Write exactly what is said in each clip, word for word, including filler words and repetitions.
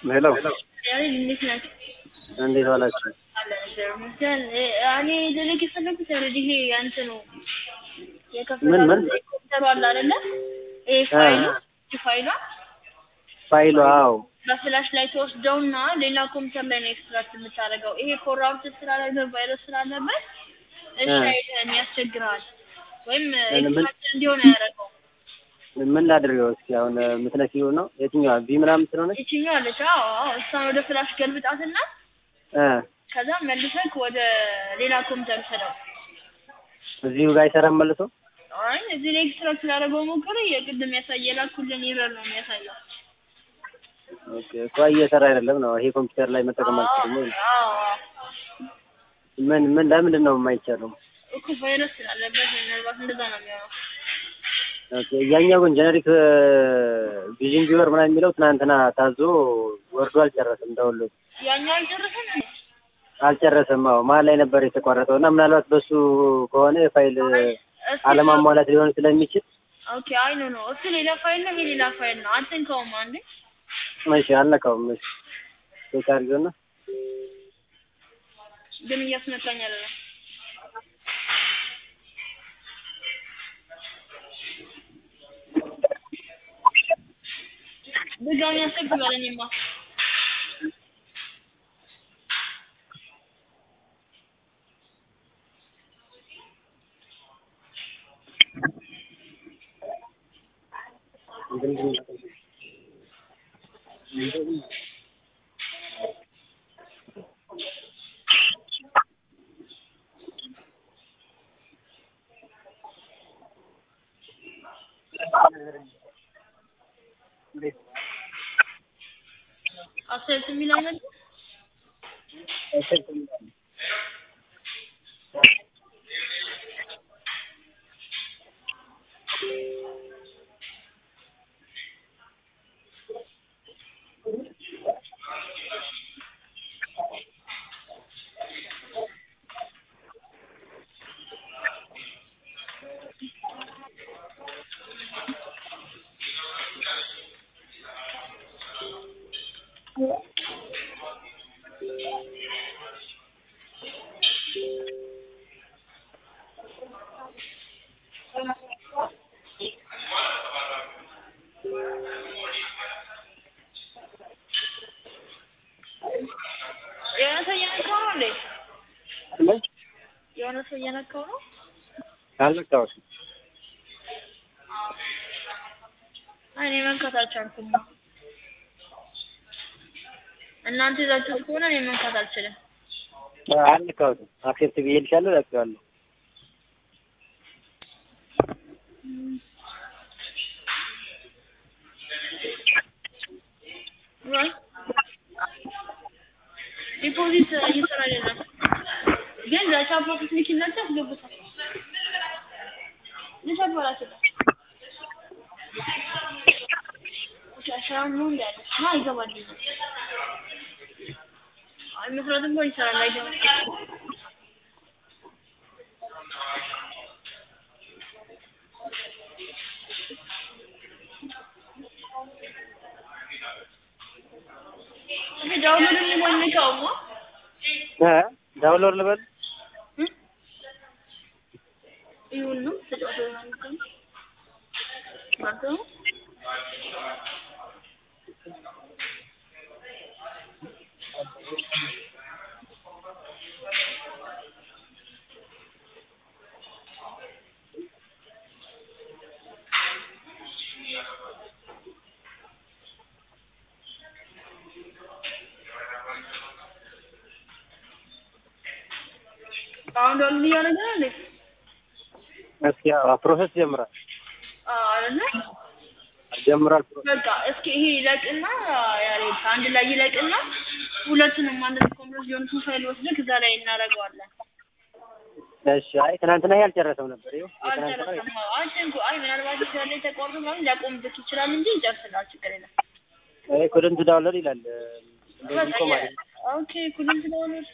ሄሎ ያኔ እንዴት ነህ? እንዴት ዋላችሁ? አለን እኔ ልልክ የፈለኩት ይሄ ያንተ ነው ምን የከፈታው ምን ኮምፒውተሩ አለ አይደለ? ይሄ ፋይሉ ፋይሉ ፋይሉ አዎ በፍላሽ ላይ ተወስደውና ሌላ ኮምፒውተር ላይ ነው ኤክስትራክት የምታደርገው። ይሄ ኮራፕት ስላደረገ ቫይረስ ስላለበት እሺ አይደለም ያስቸግራል። ወይም ኤክስትራክት እንዲሆን ያደርገው ምን ላድርገው እስኪ አሁን የምትነኪው ነው የትኛዋ ቢ ምናምን ስለሆነች እቺኛው አለች አዎ አዎ እሷን ወደ ፍላሽ ገልብጣትና እ ከዛ መልሰክ ወደ ሌላ ኮምፒውተር ሰደው እዚሁ ጋር ይሰራል መልሶ አይ እዚህ ላይ ኤክስትራክት ላደርገው ሞክረ የቅድም ያሳየላኩልን ኢረር ነው የሚያሳየው። ኦኬ እኮ እየሰራ አይደለም ነው ይሄ ኮምፒውተር ላይ መጠቀም አልችልም። አዎ ምን ምን ለምንድን ነው የማይቻለው? እኮ ቫይረስ ስላለበት ምናልባት እንደዛ ነው የሚሆነው። ኦኬ ያኛው ግን ጀነሪክ ቪዥን ቪወር ምናምን የሚለው ትናንትና ታዞ ወርዶ አልጨረሰም ዳውንሎድ ያኛው አልጨረሰም አልጨረሰም። አዎ መሀል ላይ ነበር የተቋረጠው እና ምናልባት በሱ ከሆነ የፋይል አለማሟላት ሊሆን ስለሚችል ኦኬ አይ ኖ ኖ እሱ ሌላ ፋይል ነው ሌላ ፋይል ነው አትንካውም አንዴ እሺ አልነካውም እሺ ቼክ አድርገውና ግን እያስመጣኝ አይደለም ድጋሚ አስቸግረኝማ አሰልት የሚለው ነገር አሰልት የሆነ ሰው እየነካው ነው አልነካውም እኔ መንካት አልቻልኩም እናንተ ይዛችሁ ከሆነ እኔ መንካት አልችልም አልነካውም አክሴፕት ብዬልሻለሁ ለቀዋለሁ ወይ ዲፖዚት እየሰራ አይደለም ግን ዳታ ፕሮሰስ ልኪናት አስገብቷል ለሰፈራችሁ ሻሻው ነው እንዳለ ማ ይገባል አይ መስራትም ወይ ይሰራል አይደል እኔ ዳውንሎድ ልሞልከው ነው እ ዳውንሎድ ልበል ይሁን ነው ተጫውተው ነው ማለት ነው አሁን ደግሞ ያረጋ አለ እስኪ ፕሮሰስ ጀምራል አዎ አይደለ ጀምራል በቃ እስኪ ይሄ ይለቅና ያሬ አንድ ላይ ይለቅና ሁለቱንም አንድ ኮምፕረስ ዮን ፋይል ወስደህ እዛ ላይ እናደርገዋለን እሺ አይ ትናንትና ያልጨረሰው ነበር ይኸው አልጨረሰም አልጨንኩ አይ ምናልባት እዛ ላይ ተቋርጦ ማለት ሊያቆምበት ይችላል እንጂ ይጨርስላል ችግር የለም አይ ኩደንት ዳውንሎድ ይላል እንደዚህ ቆማል ኦኬ ኩደንት ዳውንሎድ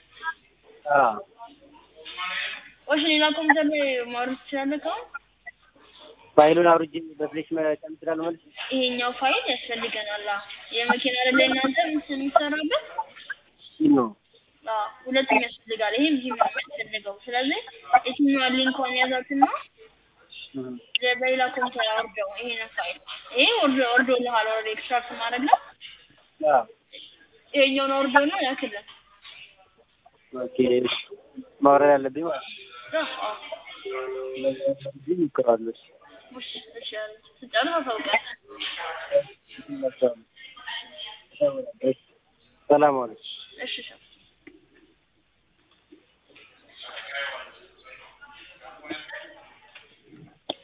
አዎ ወሽ ሌላ ኮምፒውተር ላይ ማውረድ ትችላለህ? ፋይሉን አውርጄ በፍሌሽ መጫን እችላለሁ ማለት ነው? ይሄኛው ፋይል ያስፈልገናል። አዎ የመኪና አይደለ እናንተ የምትሰራበት ነው። አዎ ሁለቱም ያስፈልጋል። ይሄም ይሄም ነው የሚያስፈልገው። ስለዚህ የትኛዋን ሊንኳን ያዛትና ለሌላ ኮምፒውተር አውርደው ይሄን ፋይል ይሄ ወርዶ ወርዶ ለኋላ ወርዶ ኤክስትራክት ማድረግ ነው። አዎ ይሄኛውን አውርደው ነው ያክልን። ኦኬ ማውረድ ያለብኝ ማለት ነው። አዎ እዚህ ይቀራለች። እሺ እሺ ስጨርስ አሳውቃለሁ። ሰላም አለይኩም። እሺ